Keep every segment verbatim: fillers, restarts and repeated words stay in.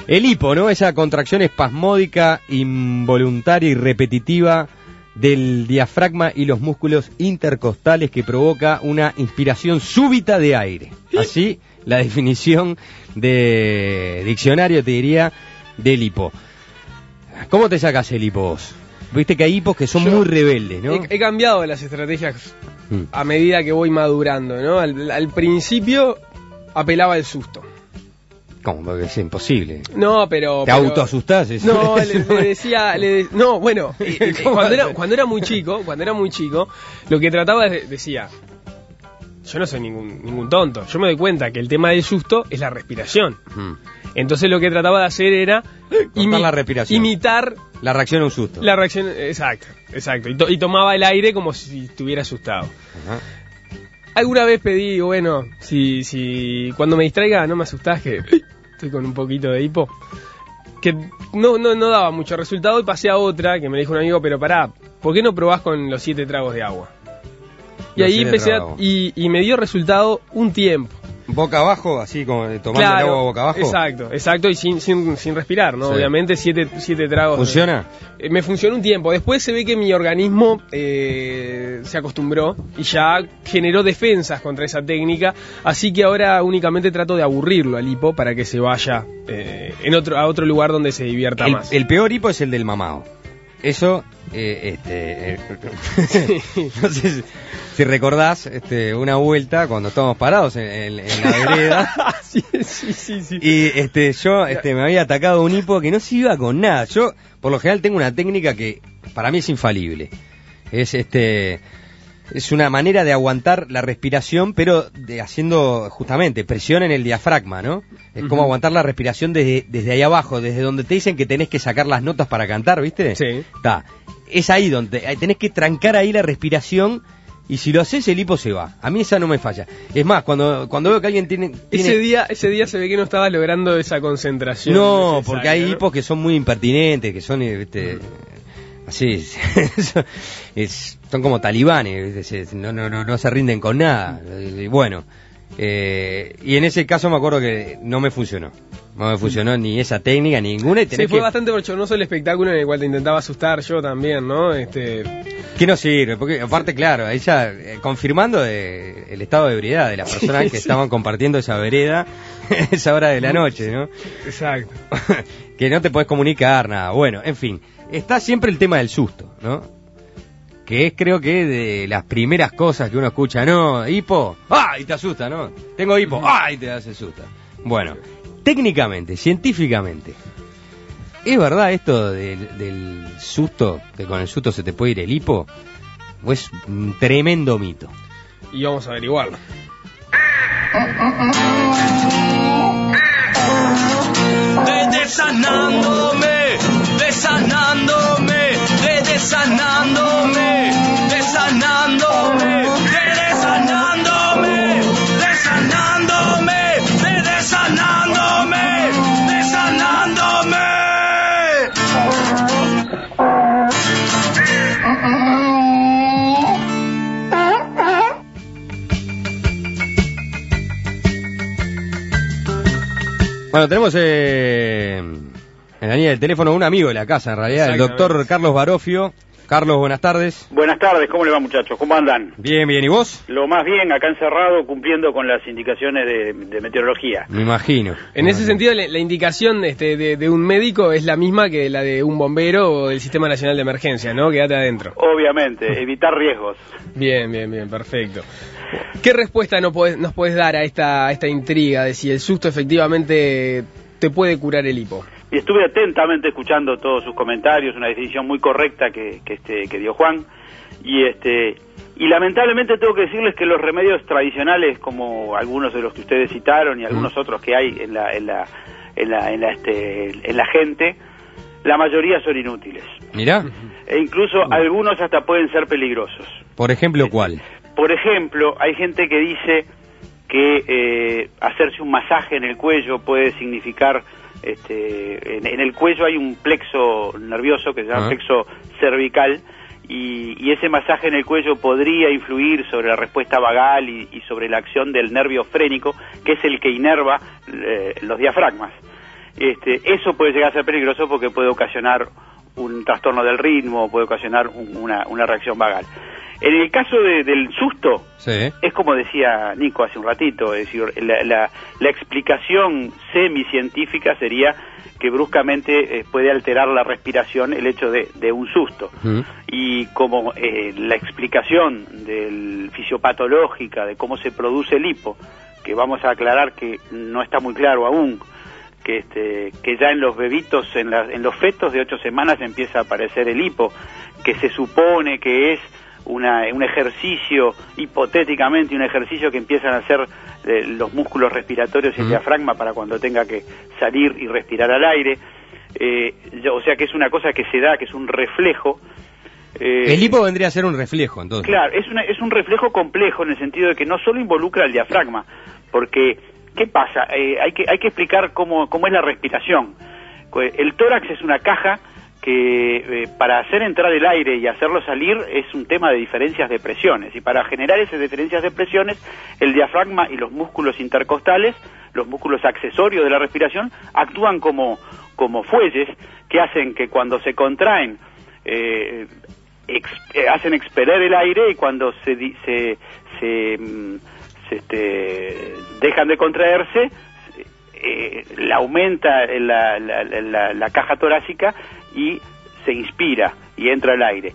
El hipo, ¿no? Esa contracción espasmódica, involuntaria y repetitiva del diafragma y los músculos intercostales que provoca una inspiración súbita de aire. Así, la definición de diccionario te diría del hipo. ¿Cómo te sacas el hipo vos? Viste que hay hipos que son Yo muy rebeldes, ¿no? He, he cambiado las estrategias mm. a medida que voy madurando, ¿no? Al, al principio apelaba al susto. ¿Cómo? Porque es imposible. No, pero... ¿Te pero, autoasustás? Eso, no, eso le, le decía... Le de, no, bueno, eh, eh, cuando, era, cuando era muy chico, cuando era muy chico, lo que trataba de, decía... Yo no soy ningún, ningún tonto. Yo me doy cuenta que el tema del susto es la respiración. Mm. Entonces lo que trataba de hacer era... Imi la respiración. Imitar... La reacción a un susto. La reacción, exacto, exacto. Y, to, y tomaba el aire como si estuviera asustado. Ajá. Alguna vez pedí, bueno, si, si cuando me distraiga no me asustás que... Estoy con un poquito de hipo. Que no, no, no daba mucho resultado y pasé a otra que me dijo un amigo, pero pará, ¿por qué no probás con los siete tragos de agua? Y los ahí empecé a, y, y me dio resultado un tiempo. Boca abajo, así como tomando claro, el agua boca abajo. Exacto, exacto, y sin, sin, sin respirar, ¿no? Sí. Obviamente siete, siete tragos. ¿Funciona? Eh, me funcionó un tiempo. Después se ve que mi organismo eh, se acostumbró y ya generó defensas contra esa técnica. Así que ahora únicamente trato de aburrirlo al hipo para que se vaya eh, en otro, a otro lugar donde se divierta el, más. El peor hipo es el del mamado. Eso, eh, este, eh, sí. No sé si, si recordás este, una vuelta cuando estábamos parados en, en, en la vereda. sí, sí, sí, sí. Y este, yo este, me había atacado un hipo que no se iba con nada. Yo, por lo general, tengo una técnica que para mí es infalible. Es este... Es una manera de aguantar la respiración, pero de haciendo justamente presión en el diafragma, ¿no? Es uh-huh. como aguantar la respiración desde, desde ahí abajo, desde donde te dicen que tenés que sacar las notas para cantar, ¿viste? Sí. Está. Es ahí donde tenés que trancar ahí la respiración y si lo haces el hipo se va. A mí esa no me falla. Es más, cuando cuando veo que alguien tiene... tiene... Ese día ese día se ve que no estabas logrando esa concentración. No, porque hay hipos que son muy impertinentes, que son... ¿viste? Uh-huh. Así, es, son como talibanes, no, no, no, no se rinden con nada. Y bueno, eh, y en ese caso me acuerdo que no me funcionó. No me funcionó ni esa técnica, ni ninguna. Y sí, fue que... bastante bochornoso el espectáculo en el cual te intentaba asustar yo también, ¿no? Este... Que no sirve, porque aparte, claro, ella eh, confirmando de, el estado de ebriedad de las personas sí, que sí. estaban compartiendo esa vereda esa hora de la noche, ¿no? Exacto. Que no te podés comunicar, nada. Bueno, en fin. Está siempre el tema del susto, ¿no? Que es creo que de las primeras cosas que uno escucha, ¿no? Hipo, ¡ah! Y te asusta, ¿no? Tengo hipo, ¡ah! Y te hace susto. Bueno, técnicamente, científicamente, ¿es verdad esto del, del susto, que con el susto se te puede ir el hipo? ¿O es un tremendo mito? Y vamos a averiguarlo. De desanándome, desanándome, de desanándome, desanándome, de desanándome, desanándome, de desanándome, desanándome. Bueno, tenemos eh, en la línea del teléfono un amigo de la casa, en realidad, el doctor Carlos Barofio. Carlos, buenas tardes. Buenas tardes, ¿cómo le va, muchachos? ¿Cómo andan? Bien, bien, ¿y vos? Lo más bien, acá encerrado, cumpliendo con las indicaciones de, de meteorología. Me imagino. En ese sentido, la, la indicación este, de, de un médico es la misma que la de un bombero o del Sistema Nacional de Emergencia, ¿no? Quédate adentro. Obviamente, evitar riesgos. Bien, bien, bien, perfecto. ¿Qué respuesta no podés, nos podés dar a esta, a esta intriga de si el susto efectivamente te puede curar el hipo? Y estuve atentamente escuchando todos sus comentarios, una definición muy correcta que, que, este, que dio Juan, y este y lamentablemente tengo que decirles que los remedios tradicionales, como algunos de los que ustedes citaron y algunos otros que hay en la en la en la en la, este, en la gente, la mayoría son inútiles. Mirá. E incluso uh. algunos hasta pueden ser peligrosos. Por ejemplo, ¿cuál? Por ejemplo, hay gente que dice que eh, hacerse un masaje en el cuello puede significar, este, en, en el cuello hay un plexo nervioso que se llama uh-huh. plexo cervical, y, y ese masaje en el cuello podría influir sobre la respuesta vagal y, y sobre la acción del nervio frénico, que es el que inerva eh, los diafragmas. este, eso puede llegar a ser peligroso porque puede ocasionar un trastorno del ritmo, puede ocasionar un, una, una reacción vagal. En el caso de, del susto, sí. es como decía Nico hace un ratito, es decir, la, la, la explicación semicientífica sería que bruscamente eh, puede alterar la respiración el hecho de, de un susto. Uh-huh. Y como eh, la explicación del fisiopatológica de cómo se produce el hipo, que vamos a aclarar que no está muy claro aún, que este que ya en los bebitos, en, la, en los fetos de ocho semanas empieza a aparecer el hipo, que se supone que es una, un ejercicio, hipotéticamente un ejercicio que empiezan a hacer eh, los músculos respiratorios y el diafragma para cuando tenga que salir y respirar al aire, eh, o sea que es una cosa que se da, que es un reflejo. Eh, el hipo vendría a ser un reflejo, entonces. Claro, es, una, es un reflejo complejo en el sentido de que no solo involucra al diafragma, porque ¿qué pasa? Eh, hay que hay que explicar cómo, cómo es la respiración. El tórax es una caja que eh, para hacer entrar el aire y hacerlo salir es un tema de diferencias de presiones, y para generar esas diferencias de presiones el diafragma y los músculos intercostales, los músculos accesorios de la respiración, actúan como, como fuelles que hacen que cuando se contraen eh, ex, eh, hacen expeler el aire, y cuando se, se, se, se este, dejan de contraerse eh, la aumenta la, la, la, la caja torácica y se inspira y entra el aire.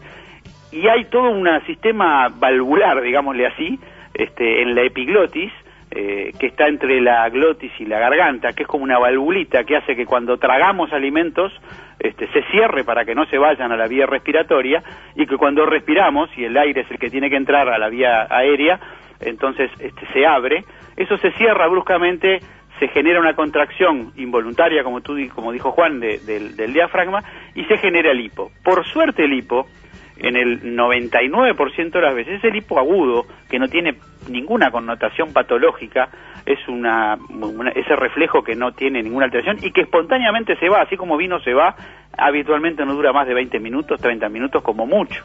Y hay todo un sistema valvular, digámosle así, este, en la epiglotis, eh, que está entre la glotis y la garganta, que es como una valvulita que hace que cuando tragamos alimentos este, se cierre para que no se vayan a la vía respiratoria, y que cuando respiramos, y el aire es el que tiene que entrar a la vía aérea, entonces este, se abre, eso se cierra bruscamente, se genera una contracción involuntaria, como tú como dijo Juan, de, de, del diafragma, y se genera el hipo. Por suerte el hipo, en el noventa y nueve por ciento de las veces, es el hipo agudo, que no tiene ninguna connotación patológica, es una, una ese reflejo que no tiene ninguna alteración y que espontáneamente se va, así como vino se va, habitualmente no dura más de veinte minutos, treinta minutos como mucho.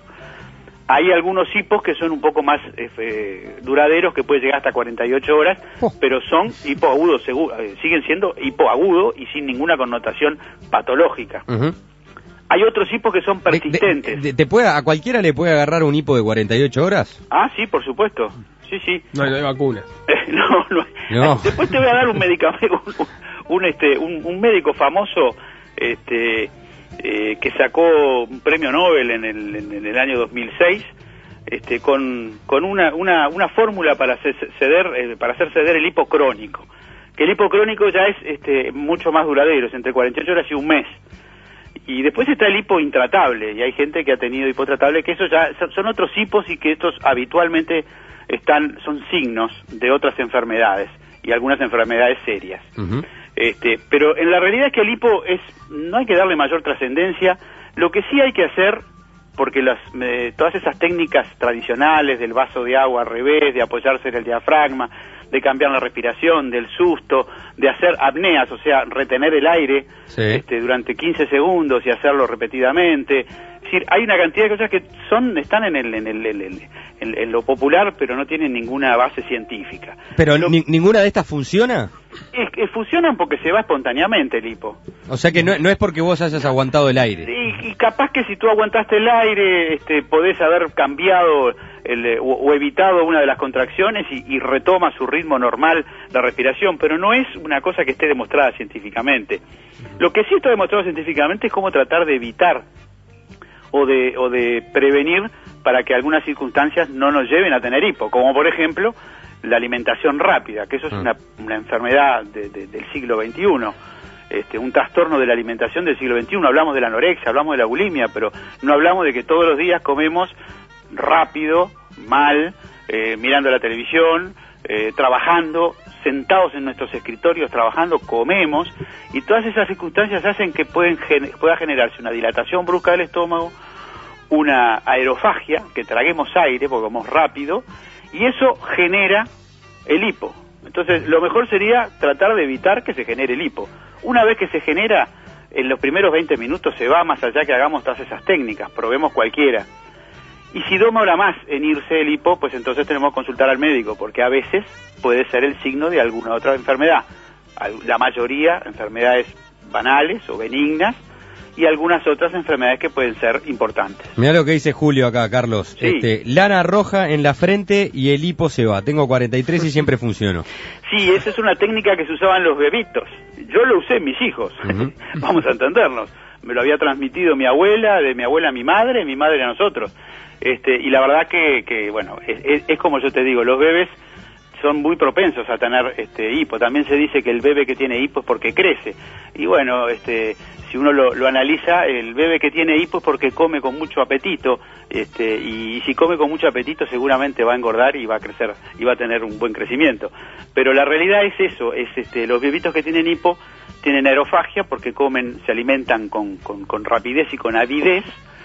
Hay algunos hipos que son un poco más eh, duraderos, que puede llegar hasta cuarenta y ocho horas, oh. pero son hipoagudos, eh, siguen siendo hipoagudo y sin ninguna connotación patológica. Uh-huh. Hay otros hipos que son persistentes. De, de, de, ¿te puede, ¿A cualquiera le puede agarrar un hipo de cuarenta y ocho horas? Ah, sí, por supuesto. Sí, sí. No, no hay vacuna. no, no, no. Después te voy a dar un medicamento, un, un, este, un, un médico famoso, este... Eh, que sacó un premio Nobel en el, en el año dos mil seis, este, con, con una, una, una fórmula para hacer ceder, eh, para hacer ceder el hipo crónico, que el hipo crónico ya es este, mucho más duradero, es entre cuarenta y ocho horas y un mes. Y después está el hipo intratable, y hay gente que ha tenido hipo tratable, que eso ya son otros hipos, y que estos habitualmente están, son signos de otras enfermedades, y algunas enfermedades serias. Uh-huh. Este, pero en la realidad es que el hipo es, no hay que darle mayor trascendencia. Lo que sí hay que hacer, porque las, eh, todas esas técnicas tradicionales del vaso de agua al revés, de apoyarse en el diafragma, de cambiar la respiración, del susto, de hacer apneas, o sea, retener el aire sí. este, durante quince segundos y hacerlo repetidamente. Es decir, hay una cantidad de cosas que son están en, el, en, el, en, el, en, en lo popular, pero no tienen ninguna base científica. ¿Pero lo, ni, ninguna de estas funciona? Es que funcionan porque se va espontáneamente el hipo. O sea que no, no es porque vos hayas aguantado el aire. Y, y capaz que si tú aguantaste el aire, este, podés haber cambiado el, o, o evitado una de las contracciones y, y retoma su ritmo normal la respiración, pero no es una cosa que esté demostrada científicamente. Lo que sí está demostrado científicamente es cómo tratar de evitar o de, o de prevenir para que algunas circunstancias no nos lleven a tener hipo, como por ejemplo la alimentación rápida, que eso es una, una enfermedad de, de, del siglo veintiuno, este, un trastorno de la alimentación del siglo veintiuno. Hablamos de la anorexia, hablamos de la bulimia, pero no hablamos de que todos los días comemos rápido, mal, eh, mirando la televisión, eh, trabajando, sentados en nuestros escritorios trabajando, comemos, y todas esas circunstancias hacen que pueden gen- pueda generarse una dilatación brusca del estómago, una aerofagia, que traguemos aire porque comemos rápido, y eso genera el hipo. Entonces, lo mejor sería tratar de evitar que se genere el hipo. Una vez que se genera, en los primeros veinte minutos se va, más allá que hagamos todas esas técnicas, probemos cualquiera. Y si demora más en irse el hipo, pues entonces tenemos que consultar al médico, porque a veces puede ser el signo de alguna otra enfermedad. La mayoría, enfermedades banales o benignas, y algunas otras enfermedades que pueden ser importantes. Mirá lo que dice Julio acá, Carlos. Sí. Este, lana roja en la frente y el hipo se va. Tengo cuarenta y tres y siempre funcionó. Sí, esa es una técnica que se usaba en los bebitos. Yo lo usé en mis hijos, uh-huh. Vamos a entendernos. Me lo había transmitido mi abuela, de mi abuela a mi madre, mi madre a nosotros. Este, y la verdad que, que bueno, es, es, es como yo te digo, los bebés son muy propensos a tener este hipo. También se dice que el bebé que tiene hipo es porque crece. Y bueno, este... si uno lo, lo analiza, el bebé que tiene hipo es porque come con mucho apetito, este, y, y si come con mucho apetito seguramente va a engordar y va a crecer, y va a tener un buen crecimiento. Pero la realidad es eso, es este, los bebitos que tienen hipo tienen aerofagia porque comen, se alimentan con, con, con rapidez y con avidez,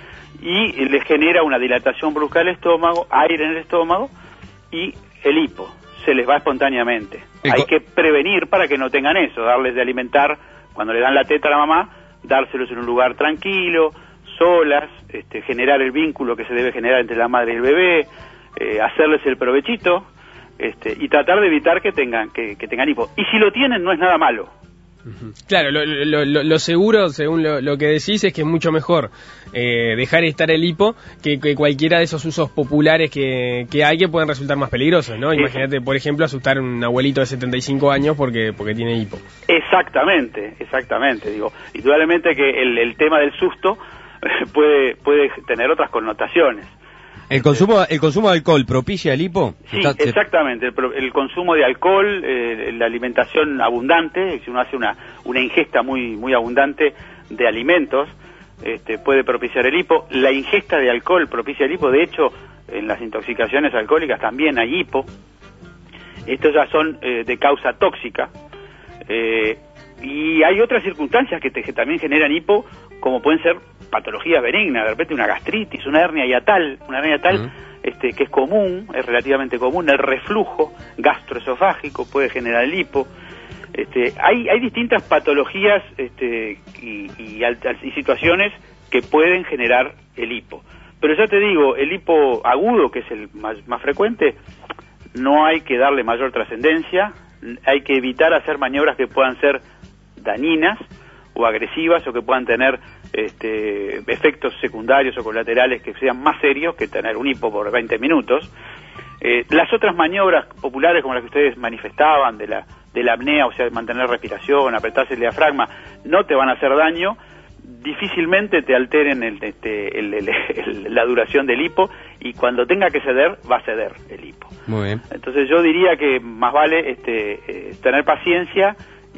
y les genera una dilatación brusca del estómago, aire en el estómago, y el hipo se les va espontáneamente. Hay que prevenir para que no tengan eso, darles de alimentar cuando le dan la teta a la mamá, dárselos en un lugar tranquilo, solas, este, generar el vínculo que se debe generar entre la madre y el bebé, eh, hacerles el provechito, este, y tratar de evitar que tengan que, que tengan hipo. Y si lo tienen, no es nada malo. Claro, lo, lo, lo, lo seguro, según lo, lo que decís, es que es mucho mejor eh, dejar estar el hipo que, que cualquiera de esos usos populares que, que hay que pueden resultar más peligrosos, ¿no? Imagínate, por ejemplo, asustar a un abuelito de setenta y cinco años porque porque tiene hipo. Exactamente, exactamente. Digo, indudablemente que el, el tema del susto puede puede tener otras connotaciones. ¿El consumo el consumo de alcohol propicia el hipo? Sí, exactamente. El, el consumo de alcohol, eh, la alimentación abundante, si uno hace una una ingesta muy muy abundante de alimentos, este, puede propiciar el hipo. La ingesta de alcohol propicia el hipo. De hecho, en las intoxicaciones alcohólicas también hay hipo. Estos ya son eh, de causa tóxica. Eh, y hay otras circunstancias que, te, que también generan hipo, como pueden ser patologías benignas, de repente una gastritis, una hernia hiatal, una hernia hiatal uh-huh. este, que es común, es relativamente común, el reflujo gastroesofágico puede generar el hipo. Este, hay, hay distintas patologías este, y, y, y situaciones que pueden generar el hipo. Pero ya te digo, el hipo agudo, que es el más, más frecuente, no hay que darle mayor trascendencia, hay que evitar hacer maniobras que puedan ser dañinas o agresivas o que puedan tener este, efectos secundarios o colaterales que sean más serios que tener un hipo por veinte minutos. Eh, las otras maniobras populares como las que ustedes manifestaban de la, de la apnea, o sea, mantener respiración, apretarse el diafragma, no te van a hacer daño, difícilmente te alteren el, este, el, el, el, la duración del hipo, y cuando tenga que ceder, va a ceder el hipo. Muy bien. Entonces yo diría que más vale este, eh, tener paciencia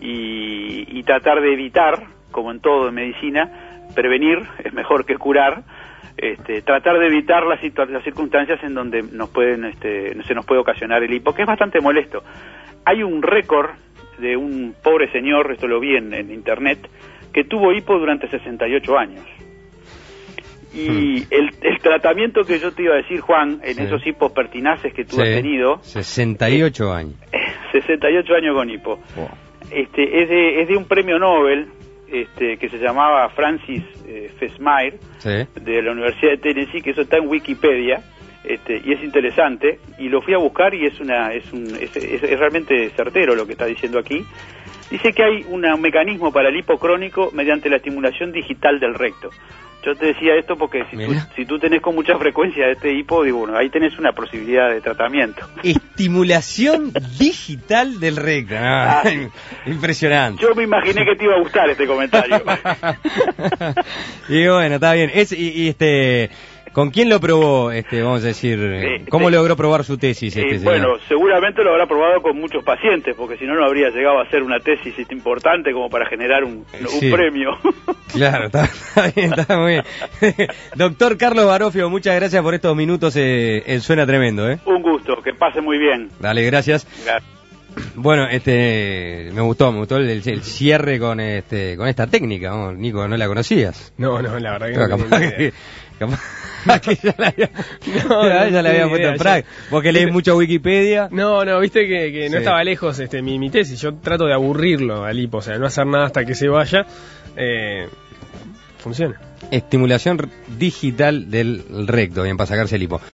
y, y tratar de evitar, como en todo en medicina, prevenir es mejor que curar. Este, tratar de evitar las, las circunstancias en donde nos pueden, este, se nos puede ocasionar el hipo, que es bastante molesto. Hay un récord de un pobre señor, esto lo vi en, en internet, que tuvo hipo durante sesenta y ocho años. Y hmm. el, el tratamiento que yo te iba a decir, Juan, en sí. esos hipos pertinaces que tú sí. has tenido... sesenta y ocho eh, años. sesenta y ocho años con hipo. Wow. Este, es, de, es de un premio Nobel este, que se llamaba Francis eh, Fesmire, sí. de la Universidad de Tennessee, que eso está en Wikipedia, este, y es interesante, y lo fui a buscar y es, una, es, un, es, es, es realmente certero lo que está diciendo aquí. Dice que hay un mecanismo para el hipo crónico mediante la estimulación digital del recto. Yo te decía esto porque si tú, si tú tenés con mucha frecuencia este hipo, digo, bueno, ahí tenés una posibilidad de tratamiento. Estimulación digital del recto. Ah, impresionante. Yo me imaginé que te iba a gustar este comentario. Y bueno, está bien. Es, y, y este... ¿Con quién lo probó, este, vamos a decir, eh, cómo eh, logró probar su tesis? Este eh, bueno, seguramente lo habrá probado con muchos pacientes, porque si no, no habría llegado a hacer una tesis importante como para generar un, un sí. premio. Claro, está, está bien, está muy bien. Doctor Carlos Barofio, muchas gracias por estos minutos, eh, eh, suena tremendo, ¿eh? Un gusto, que pase muy bien. Dale, gracias. Gracias. Bueno, este, me gustó, me gustó el, el cierre con este, con esta técnica, ¿no? Nico, ¿no la conocías? No, no, la verdad que no. no Capaz que, capaz que ya la había, no, ya, ya la había puesto en práctica. Vos que lees mucho Wikipedia. No, no, viste que, que no sí. estaba lejos este mi, mi tesis. Yo trato de aburrirlo al hipo, o sea, no hacer nada hasta que se vaya. Eh, funciona. Estimulación digital del recto, bien, para sacarse el hipo.